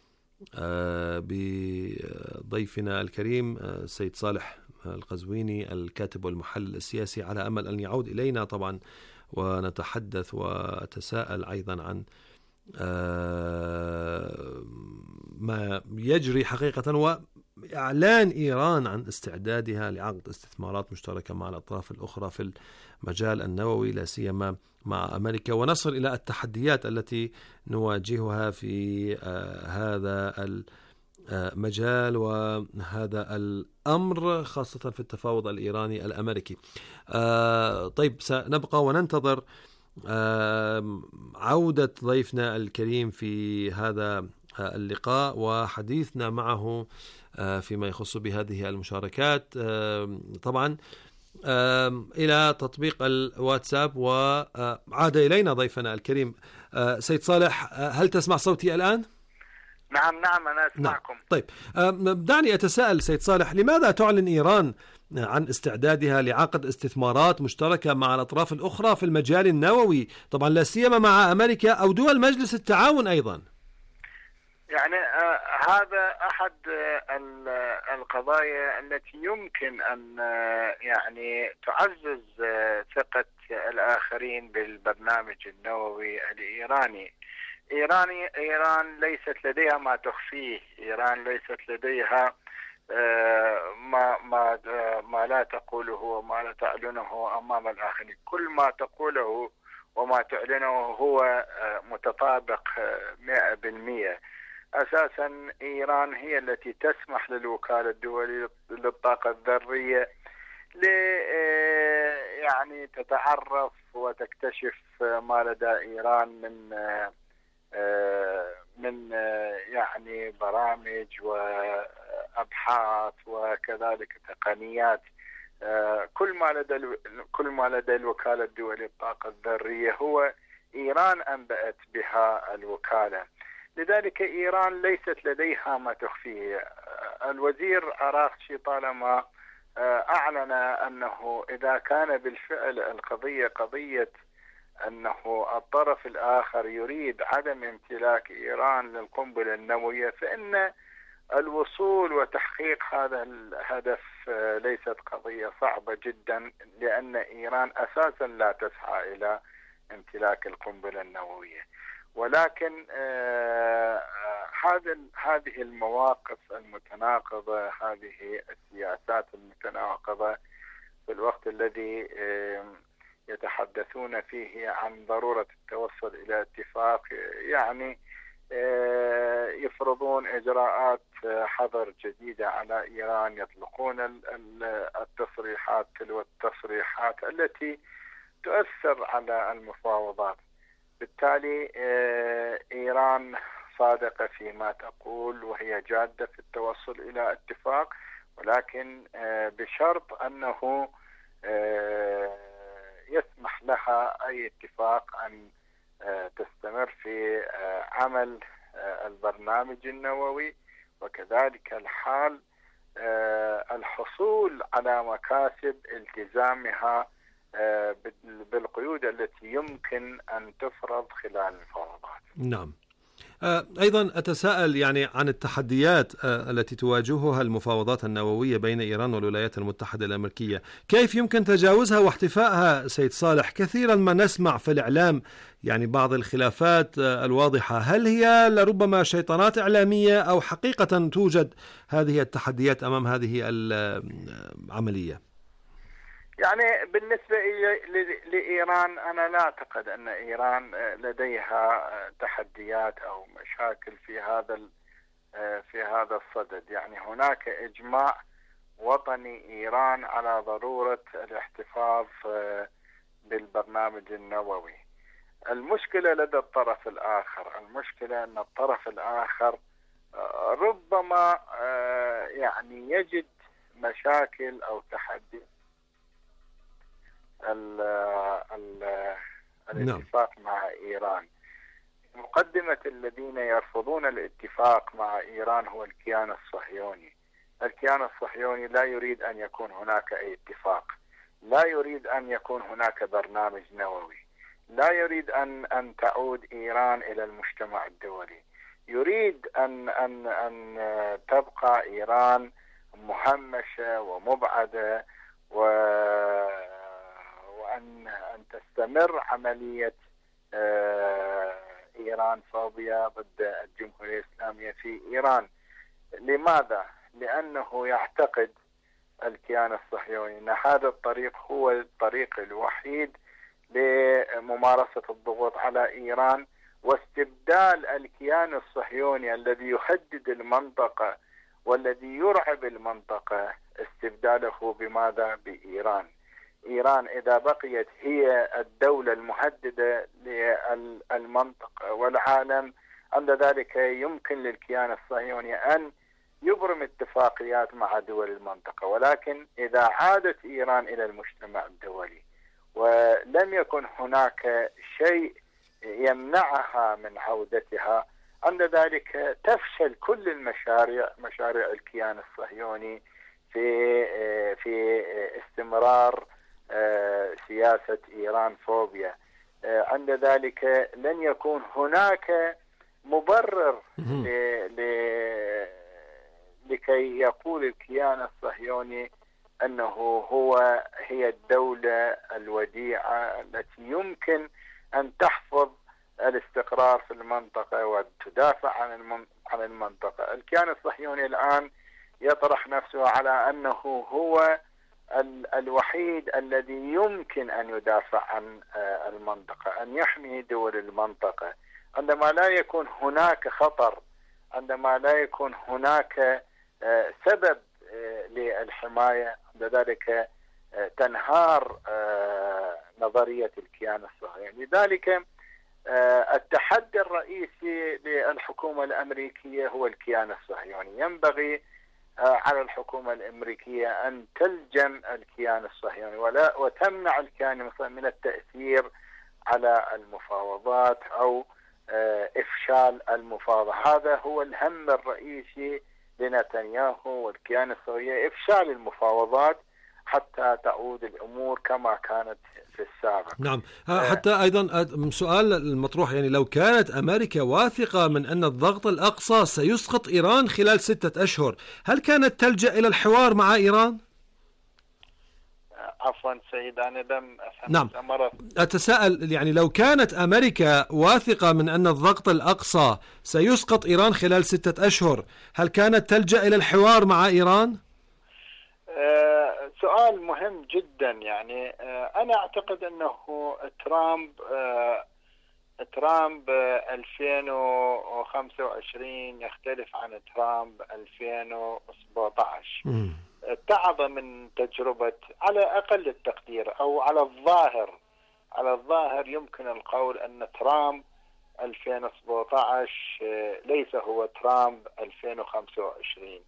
بضيفنا الكريم سيد صالح القزويني، الكاتب والمحلل السياسي، على أمل أن يعود إلينا طبعا ونتحدث وأتساءل أيضا عن ما يجري حقيقة، وإعلان إيران عن استعدادها لعقد استثمارات مشتركة مع الأطراف الأخرى في المجال النووي، لا سيما مع أمريكا، ونصل إلى التحديات التي نواجهها في هذا المجال وهذا الأمر، خاصة في التفاوض الإيراني الأمريكي. طيب، سنبقى وننتظر عودة ضيفنا الكريم في هذا اللقاء وحديثنا معه فيما يخص بهذه المشاركات، طبعا إلى تطبيق الواتساب. وعاد إلينا ضيفنا الكريم سيد صالح، هل تسمع صوتي الآن؟ نعم، أنا أسمعكم. نعم. طيب، دعني أتساءل سيد صالح، لماذا تعلن إيران عن استعدادها لعقد استثمارات مشتركة مع الأطراف الأخرى في المجال النووي، طبعا لا سيما مع أمريكا أو دول مجلس التعاون أيضا؟ يعني هذا أحد القضايا التي يمكن أن يعني تعزز ثقة الآخرين بالبرنامج النووي الإيراني. إيران ليست لديها ما تخفيه، إيران ليست لديها ما لا تقوله وما لا تعلنه أمام الآخرين. كل ما تقوله وما تعلنه هو متطابق 100%. أساسا إيران هي التي تسمح للوكالة الدولية للطاقة الذرية يعني تتعرف وتكتشف ما لدى إيران من يعني برامج وأبحاث وكذلك تقنيات. كل ما لدى الوكالة الدولية للطاقة الذرية هو إيران أنبأت بها الوكالة. لذلك إيران ليست لديها ما تخفيه. الوزير أراغشي طالما أعلن أنه إذا كان بالفعل القضية قضية أنه الطرف الآخر يريد عدم امتلاك إيران للقنبلة النووية، فإن الوصول وتحقيق هذا الهدف ليست قضية صعبة جدا، لأن إيران أساسا لا تسعى إلى امتلاك القنبلة النووية. ولكن هذه المواقف المتناقضة، هذه السياسات المتناقضة في الوقت الذي يتحدثون فيه عن ضرورة التوصل إلى اتفاق، يعني يفرضون إجراءات حظر جديدة على إيران، يطلقون التصريحات تلو التصريحات التي تؤثر على المفاوضات. بالتالي إيران صادقة فيما تقول وهي جادة في التوصل إلى اتفاق، ولكن بشرط أنه يسمح لها أي اتفاق أن تستمر في عمل البرنامج النووي، وكذلك الحال الحصول على مكاسب التزامها بالقيود التي يمكن أن تفرض خلال المفاوضات. نعم. أيضا أتساءل يعني عن التحديات التي تواجهها المفاوضات النووية بين إيران والولايات المتحدة الأمريكية، كيف يمكن تجاوزها واحتفائها سيد صالح؟ كثيرا ما نسمع في الإعلام يعني بعض الخلافات الواضحة، هل هي لربما شيطنات إعلامية أو حقيقة توجد هذه التحديات أمام هذه العملية؟ يعني بالنسبة لإيران أنا لا أعتقد أن إيران لديها تحديات أو مشاكل في هذا الصدد. يعني هناك إجماع وطني إيران على ضرورة الاحتفاظ بالبرنامج النووي. المشكلة لدى الطرف الآخر، المشكلة أن الطرف الآخر ربما يعني يجد مشاكل أو تحدي الاتفاق مع إيران. مقدمة الذين يرفضون الاتفاق مع إيران هو الكيان الصهيوني. الكيان الصهيوني لا يريد أن يكون هناك أي اتفاق، لا يريد أن يكون هناك برنامج نووي، لا يريد أن تعود إيران إلى المجتمع الدولي، يريد أن تبقى إيران مهمشة ومبعدة، وأن تستمر عملية إيران فوبيا ضد الجمهورية الإسلامية في إيران. لماذا؟ لأنه يعتقد الكيان الصهيوني أن هذا الطريق هو الطريق الوحيد لممارسة الضغوط على إيران واستبدال الكيان الصهيوني الذي يهدد المنطقة والذي يرعب المنطقة، استبداله بماذا؟ بإيران. إيران إذا بقيت هي الدولة المهددة للمنطقة والعالم، عند ذلك يمكن للكيان الصهيوني أن يبرم اتفاقيات مع دول المنطقة. ولكن إذا عادت إيران إلى المجتمع الدولي ولم يكن هناك شيء يمنعها من عودتها، عند ذلك تفشل كل المشاريع، مشاريع الكيان الصهيوني في استمرار سياسة إيران فوبيا. عند ذلك لن يكون هناك مبرر لكي يقول الكيان الصهيوني أنه هي الدولة الوديعة التي يمكن أن تحفظ الاستقرار في المنطقة وتدافع عن المنطقة. الكيان الصهيوني الآن يطرح نفسه على أنه هو الوحيد الذي يمكن أن يدافع عن المنطقة، أن يحمي دول المنطقة عندما لا يكون هناك خطر، عندما لا يكون هناك سبب للحماية، لذلك تنهار نظرية الكيان الصهيوني. لذلك التحدي الرئيسي للحكومة الأمريكية هو الكيان الصهيوني. ينبغي على الحكومة الأمريكية أن تلجم الكيان الصهيوني وتمنع الكيان الصهيوني من التأثير على المفاوضات أو إفشال المفاوضة. هذا هو الهم الرئيسي لنتنياهو والكيان الصهيوني، إفشال المفاوضات حتى تعود الأمور كما كانت في السابق. نعم. حتى أيضا سؤال المطروح، يعني لو كانت أمريكا واثقة من أن الضغط الأقصى سيسقط إيران خلال 6 أشهر، هل كانت تلجأ إلى الحوار مع إيران؟ عفوا سيد، أنا لم أفهم. نعم، أتساءل يعني لو كانت أمريكا واثقة من أن الضغط الأقصى سيسقط إيران خلال 6 أشهر، هل كانت تلجأ إلى الحوار مع إيران؟ سؤال مهم جدا. يعني أنا أعتقد أنه ترامب 2025 يختلف عن ترامب 2017. اتعظ من تجربة، على أقل التقدير أو على الظاهر يمكن القول أن ترامب 2017 ليس هو ترامب 2025،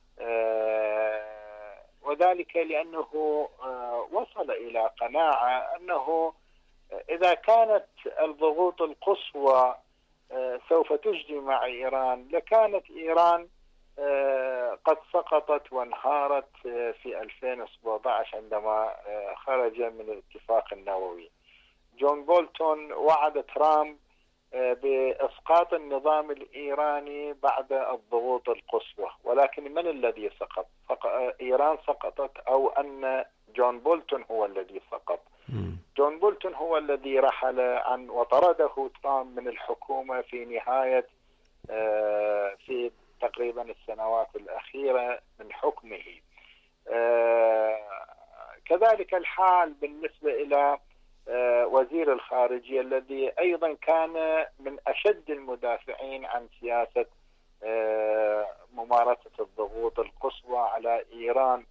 وذلك لأنه وصل إلى قناعة أنه إذا كانت الضغوط القصوى سوف تجدي مع إيران لكانت إيران قد سقطت وانهارت في 2017 عندما خرج من الاتفاق النووي. جون بولتون وعد ترامب بإسقاط النظام الإيراني بعد الضغوط القصوى، ولكن من الذي سقط؟ إيران سقطت أو أن جون بولتون هو الذي سقط؟ جون بولتون هو الذي رحل عن وطرده ترامب من الحكومة في نهاية في تقريبا السنوات الأخيرة من حكمه. كذلك الحال بالنسبة إلى وزير الخارجية الذي أيضا كان من أشد المدافعين عن سياسة ممارسة الضغوط القصوى على إيران،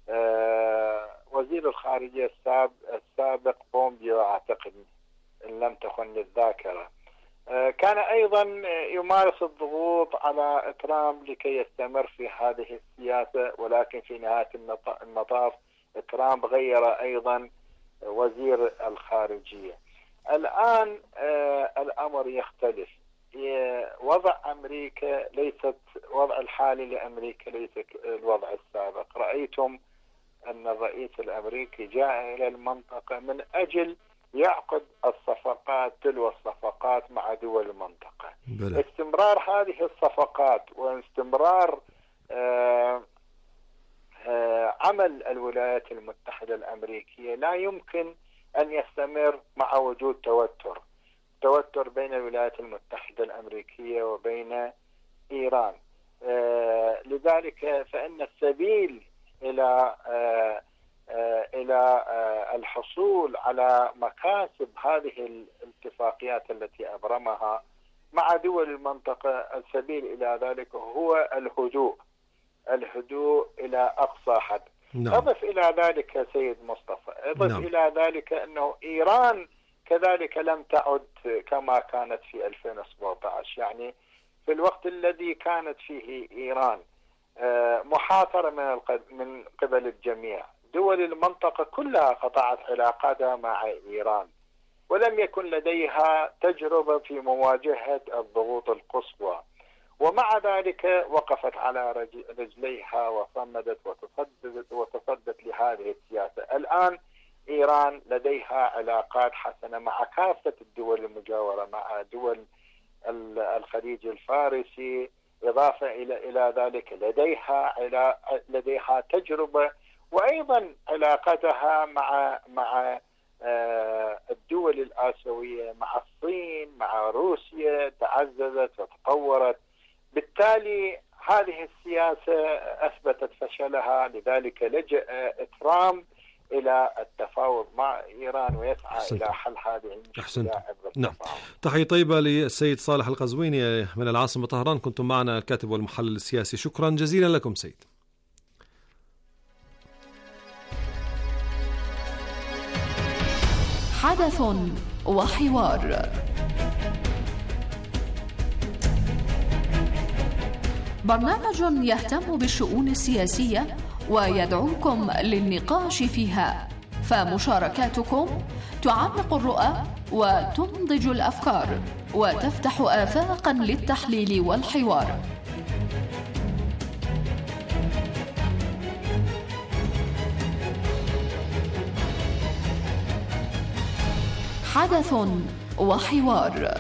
وزير الخارجية السابق بومبيو أعتقد إن لم تخن الذاكرة، كان أيضا يمارس الضغوط على ترامب لكي يستمر في هذه السياسة، ولكن في نهاية المطاف ترامب غير أيضا وزير الخارجية. الآن الأمر يختلف. وضع أمريكا وضع الحالي لأمريكا ليس الوضع السابق. رأيتم أن الرئيس الأمريكي جاء إلى المنطقة من أجل يعقد الصفقات تلو الصفقات مع دول المنطقة. استمرار هذه الصفقات واستمرار عمل الولايات المتحدة الأمريكية لا يمكن أن يستمر مع وجود توتر بين الولايات المتحدة الأمريكية وبين إيران. لذلك فإن السبيل إلى الحصول على مكاسب هذه الاتفاقيات التي أبرمها مع دول المنطقة، السبيل إلى ذلك هو الهدوء إلى أقصى حد. أضف إلى ذلك سيد مصطفى، إلى ذلك أنه إيران كذلك لم تعد كما كانت في 2017. يعني في الوقت الذي كانت فيه إيران محاصرة من قبل الجميع، دول المنطقة كلها قطعت علاقاتها مع إيران، ولم يكن لديها تجربة في مواجهة الضغوط القصوى، ومع ذلك وقفت على رجليها وصمدت وتصدت لهذه السياسة. الآن إيران لديها علاقات حسنة مع كافة الدول المجاورة، مع دول الخليج الفارسي، إضافة إلى ذلك لديها تجربة، وأيضا علاقتها مع الدول الآسيوية، مع الصين، مع روسيا تعززت وتطورت. بالتالي هذه السياسة أثبتت فشلها، لذلك لجأ ترامب إلى التفاوض مع إيران ويسعى أحسنت. إلى حل هذه المشكلة عبر نعم. التفاوض. تحية طيبة للسيد صالح القزويني من العاصمة طهران، كنتم معنا الكاتب والمحلل السياسي. شكرا جزيلا لكم سيد. حدث وحوار. برنامج يهتم بالشؤون السياسية ويدعوكم للنقاش فيها، فمشاركاتكم تعمق الرؤى وتنضج الأفكار وتفتح آفاقا للتحليل والحوار. حدث وحوار.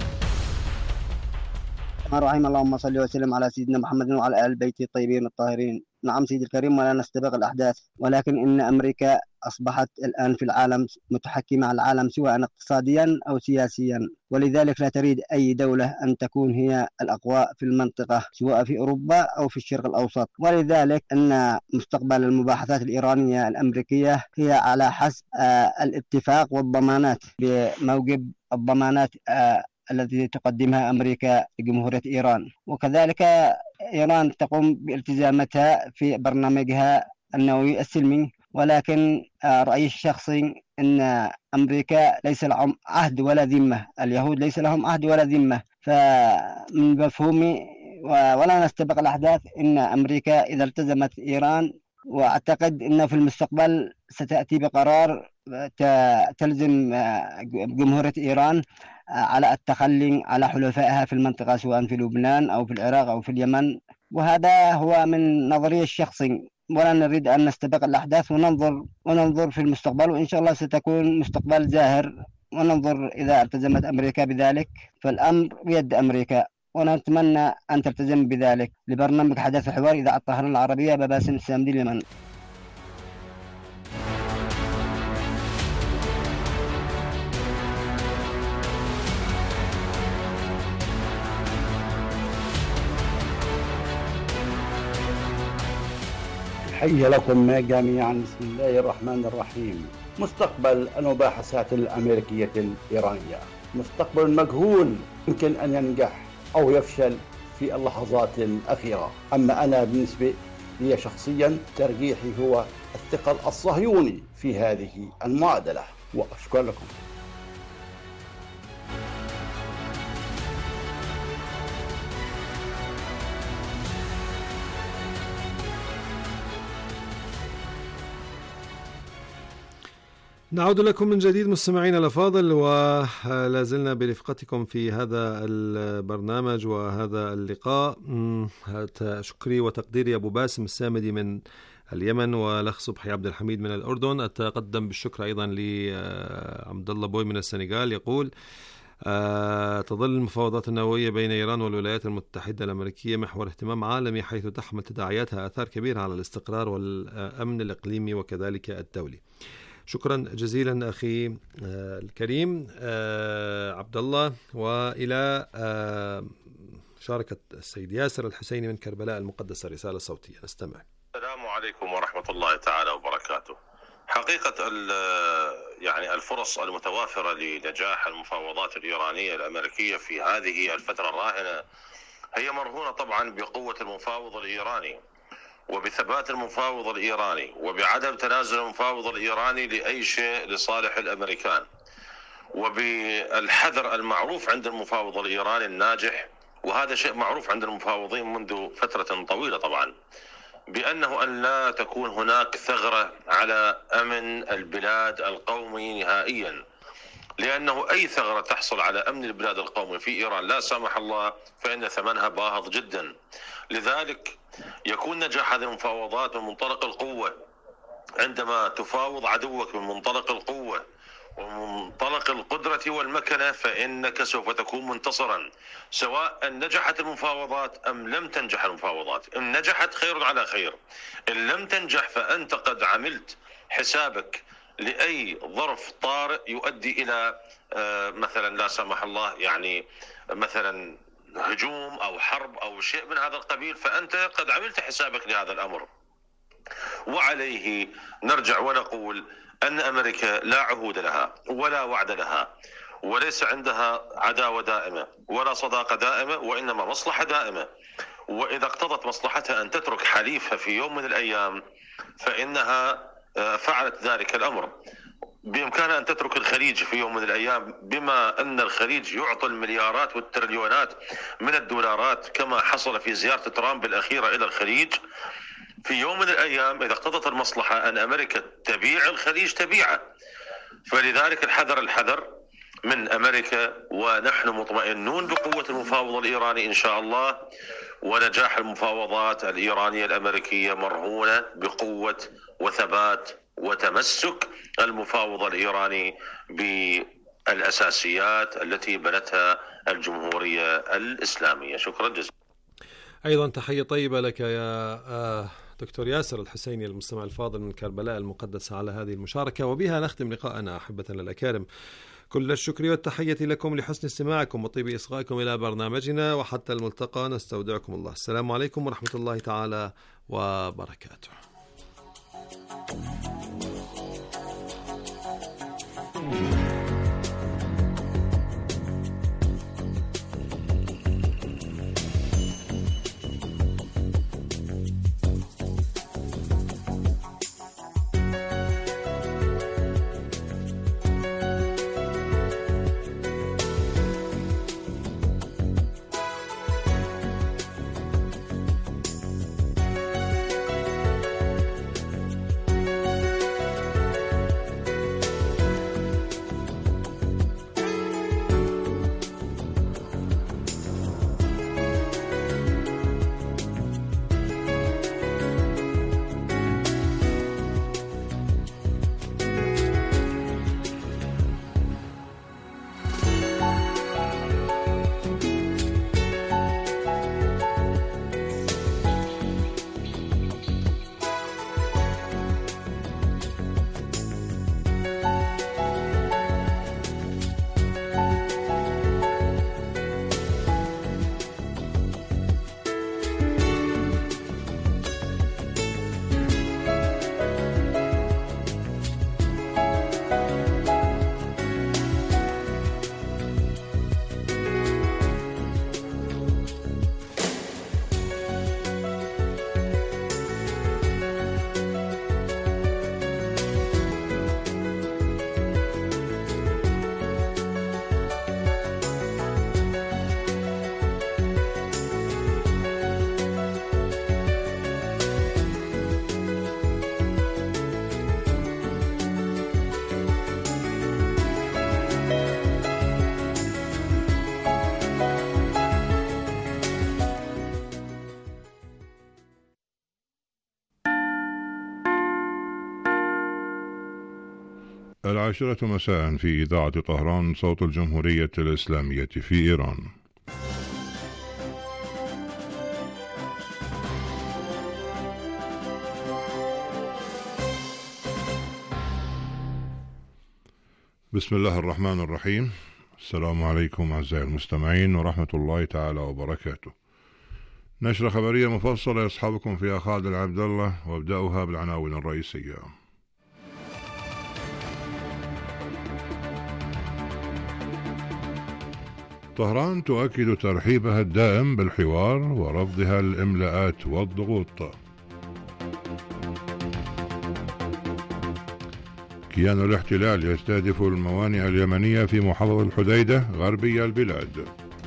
الرحيم. اللهم صل وسلم على سيدنا محمد وعلى آل بيته الطيبين الطاهرين. نعم سيدي الكريم، ولا نستبق الأحداث، ولكن إن أمريكا أصبحت الآن في العالم متحكمة على العالم سواء اقتصاديا أو سياسيا، ولذلك لا تريد أي دولة أن تكون هي الأقوى في المنطقة سواء في أوروبا أو في الشرق الأوسط. ولذلك أن مستقبل المباحثات الإيرانية الأمريكية هي على حسب الاتفاق والضمانات، بموجب الضمانات التي تقدمها أمريكا لجمهورية إيران. وكذلك إيران تقوم بالتزاماتها في برنامجها النووي السلمي، ولكن رأيي الشخصي أن أمريكا ليس لهم عهد ولا ذمة، اليهود ليس لهم عهد ولا ذمة. فمن مفهومي ولا نستبق الأحداث أن أمريكا إذا التزمت إيران، وأعتقد أنه في المستقبل ستأتي بقرار تلزم جمهورية إيران على التخلي على حلفائها في المنطقة سواء في لبنان أو في العراق أو في اليمن. وهذا هو من نظري الشخصي، ولا نريد أن نستبق الأحداث وننظر في المستقبل، وإن شاء الله ستكون مستقبل زاهر، وننظر إذا التزمت أمريكا بذلك فالأمر بيد أمريكا، ونتمنى أن تلتزم بذلك. لبرنامج حدث وحوار إذاعة الطهران العربية، باسم السامدي اليمن. تحية لكم جميعا. بسم الله الرحمن الرحيم. مستقبل المباحثات الأمريكية الإيرانية مستقبل مجهول، يمكن أن ينجح أو يفشل في اللحظات الأخيرة. أما أنا بالنسبة لي شخصيا ترجيحي هو الثقل الصهيوني في هذه المعادلة، وأشكر لكم. نعود لكم من جديد مستمعينا الأفاضل، ولا زلنا برفقتكم في هذا البرنامج وهذا اللقاء. شكري وتقديري أبو باسم السامدي من اليمن، والأخ صبحي عبد الحميد من الأردن. أتقدم بالشكر أيضا لعبد الله بوي من السنغال، يقول تظل المفاوضات النووية بين إيران والولايات المتحدة الأمريكية محور اهتمام عالمي، حيث تحمل تداعياتها آثار كبيرة على الاستقرار والأمن الإقليمي وكذلك الدولي. شكرا جزيلا أخي الكريم عبد الله. وإلى شاركة السيد ياسر الحسيني من كربلاء المقدسة رسالة صوتية، نستمع. السلام عليكم ورحمة الله تعالى وبركاته. حقيقة يعني الفرص المتوافرة لنجاح المفاوضات الإيرانية الأمريكية في هذه الفترة الراهنة هي مرهونة طبعا بقوة المفاوض الإيراني وبثبات المفاوض الإيراني وبعدم تنازل المفاوض الإيراني لأي شيء لصالح الأمريكان، وبالحذر المعروف عند المفاوض الإيراني الناجح، وهذا شيء معروف عند المفاوضين منذ فترة طويلة طبعا، بأنه أن لا تكون هناك ثغرة على أمن البلاد القومي نهائيا، لأنه أي ثغرة تحصل على أمن البلاد القومي في إيران لا سمح الله فإن ثمنها باهظ جدا. لذلك يكون نجاح هذه المفاوضات من منطلق القوة، عندما تفاوض عدوك من منطلق القوة ومن منطلق القدرة والمكنة فإنك سوف تكون منتصرا، سواء نجحت المفاوضات أم لم تنجح المفاوضات. إن نجحت خير على خير، إن لم تنجح فأنت قد عملت حسابك لأي ظرف طارئ يؤدي إلى مثلا لا سمح الله يعني مثلا هجوم أو حرب أو شيء من هذا القبيل، فأنت قد عملت حسابك لهذا الأمر. وعليه نرجع ونقول أن أمريكا لا عهود لها ولا وعد لها، وليس عندها عداوة دائمة ولا صداقة دائمة، وإنما مصلحة دائمة. وإذا اقتضت مصلحتها أن تترك حليفها في يوم من الأيام فإنها فعلت ذلك الأمر. بإمكانها أن تترك الخليج في يوم من الأيام، بما أن الخليج يعطي المليارات والتريليونات من الدولارات كما حصل في زيارة ترامب الأخيرة إلى الخليج. في يوم من الأيام إذا اقتضت المصلحة أن أمريكا تبيع الخليج تبيعه. فلذلك الحذر من أمريكا، ونحن مطمئنون بقوة المفاوضة الإيراني إن شاء الله، ونجاح المفاوضات الإيرانية الأمريكية مرهونة بقوة وثبات وتمسك المفاوضة الإيراني بالأساسيات التي بنتها الجمهورية الإسلامية. شكرا جزيلا. أيضا تحية طيبة لك يا دكتور ياسر الحسيني المستمع الفاضل من كربلاء المقدسة على هذه المشاركة. وبها نختم لقاءنا أحبتنا الأكارم. كل الشكر والتحية لكم لحسن استماعكم وطيب إصغائكم إلى برنامجنا، وحتى الملتقى نستودعكم الله. السلام عليكم ورحمة الله تعالى وبركاته. العاشرة مساء في إذاعة طهران صوت الجمهورية الإسلامية في إيران. بسم الله الرحمن الرحيم. السلام عليكم أعزائي المستمعين ورحمة الله تعالى وبركاته. نشرة خبرية مفصلة يصحبكم فيها خالد العبد الله، وابدأها بالعناوين الرئيسية. طهران تؤكد ترحيبها الدائم بالحوار ورفضها الإملاءات والضغوط. كيان الاحتلال يستهدف الموانئ اليمنية في محافظة الحديدة غربي البلاد.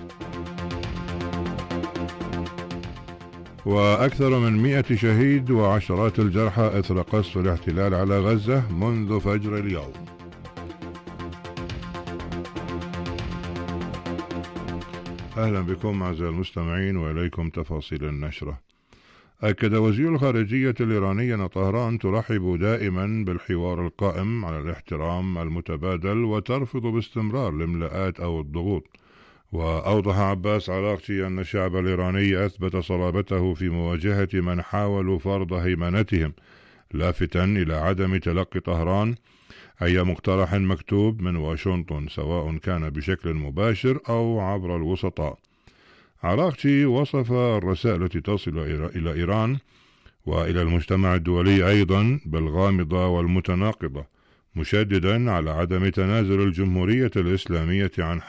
وأكثر من 100 شهيد وعشرات الجرحى إثر قصف الاحتلال على غزة منذ فجر اليوم. أهلا بكم أعزائي المستمعين وإليكم تفاصيل النشرة. أكد وزير الخارجية الإيراني أن طهران ترحب دائما بالحوار القائم على الاحترام المتبادل وترفض باستمرار الإملاءات أو الضغوط. وأوضح عباس عراقچي أن الشعب الإيراني أثبت صلابته في مواجهة من حاولوا فرض هيمنتهم، لافتا إلى عدم تلقي طهران أي مقترح مكتوب من واشنطن سواء كان بشكل مباشر أو عبر الوسطاء. عراقچي وصف الرسائل التي تصل إلى إيران وإلى المجتمع الدولي أيضا بالغامضة والمتناقضة، مشددا على عدم تنازل الجمهورية الإسلامية عن